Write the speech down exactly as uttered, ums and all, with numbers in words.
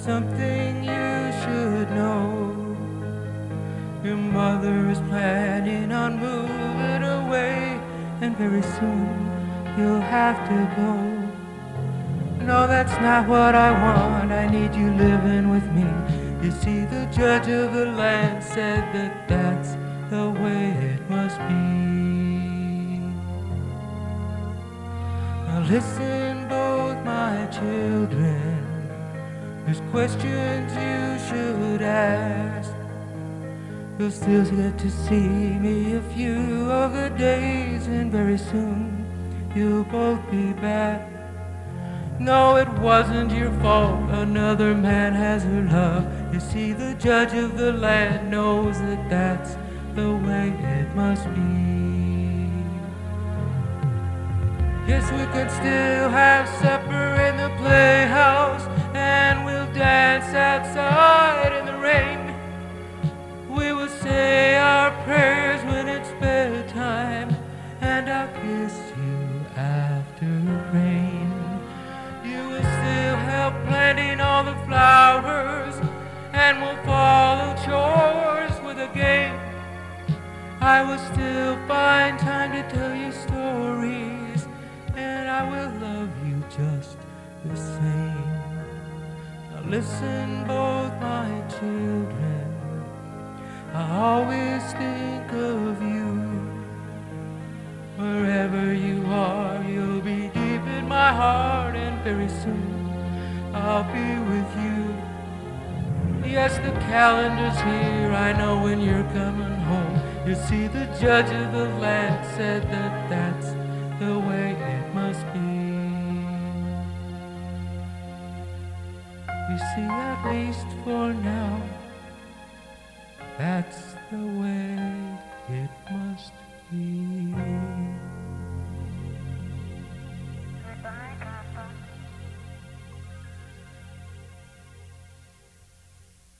something you should know. Your mother is planning on moving away, and very soon you'll have to go. No, that's not what I want. I need you living with me. You see, the judge of the land said that that's the way it must be. Now listen, both my children, there's questions you should ask. You'll still get to see me a few of the days, and very soon you'll both be back. No, it wasn't your fault. Another man has her love. You see, the judge of the land knows that that's the way it must be. Yes, we could still have supper in the playhouse, and we'll dance outside in the rain. We will say our prayers when it's bedtime, and I'll kiss you after rain. Help planting all the flowers, and we'll follow chores with a game. I will still find time to tell you stories, and I will love you just the same. Now listen, both my children, I always think of you. Wherever you are, you'll be deep in my heart, and very soon I'll be with you. Yes, the calendar's here, I know when you're coming home. You see, the judge of the land said that that's the way it must be. You see, at least for now, that's the way